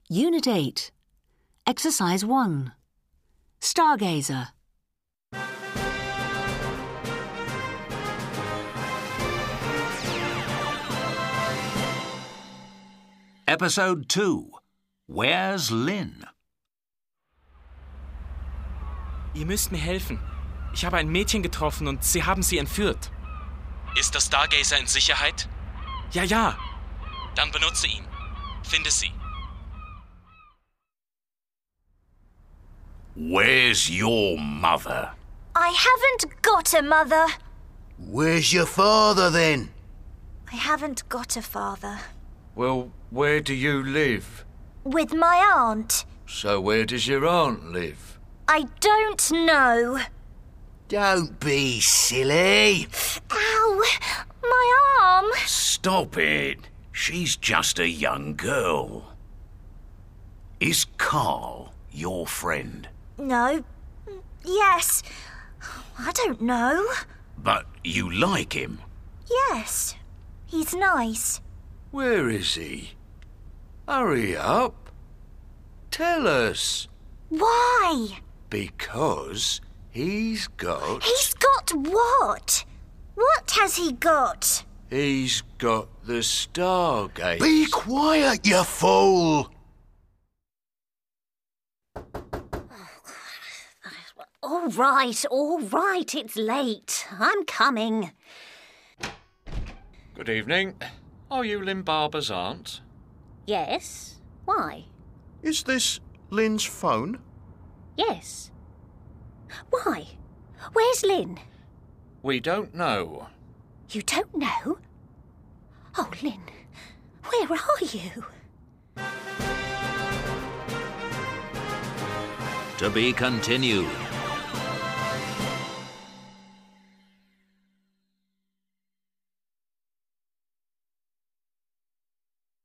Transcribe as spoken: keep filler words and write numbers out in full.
Unit eight. Exercise one. Stargazer. Episode two. Where's Lynn? Ihr müsst mir helfen. Ich habe ein Mädchen getroffen und sie haben sie entführt. Ist der Stargazer in Sicherheit? Ja, ja. Dann benutze ihn. Finde sie. Where's your mother? I haven't got a mother. Where's your father, then? I haven't got a father. Well, where do you live? With my aunt. So where does your aunt live? I don't know. Don't be silly. Ow! My arm! Stop it. She's just a young girl. Is Carl your friend? No. Yes. I don't know. But you like him? Yes. He's nice. Where is he? Hurry up. Tell us. Why? Because he's got... He's got what? What has he got? He's got the Stargazer. Be quiet, you fool! All right, all right, it's late. I'm coming. Good evening. Are you Lynn Barber's aunt? Yes? Why? Is this Lynn's phone? Yes. Why? Where's Lynn? We don't know. You don't know? Oh, Lynn, where are you? To be continued.